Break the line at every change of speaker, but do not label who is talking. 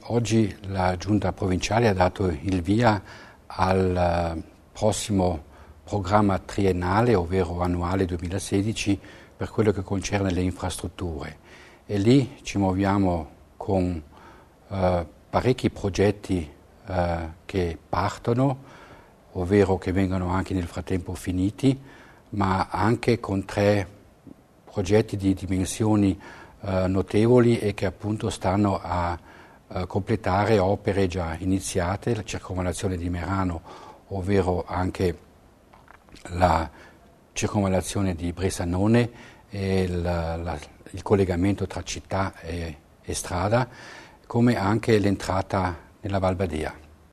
Oggi la Giunta provinciale ha dato il via al prossimo programma triennale, ovvero annuale 2016, per quello che concerne le infrastrutture. E lì ci muoviamo con parecchi progetti che partono, ovvero che vengono anche nel frattempo finiti, ma anche con 3 progetti di dimensioni notevoli e che appunto stanno a completare opere già iniziate, la circonvallazione di Merano, ovvero anche la circonvallazione di Bressanone e il collegamento tra città e strada, come anche l'entrata nella Val Badea.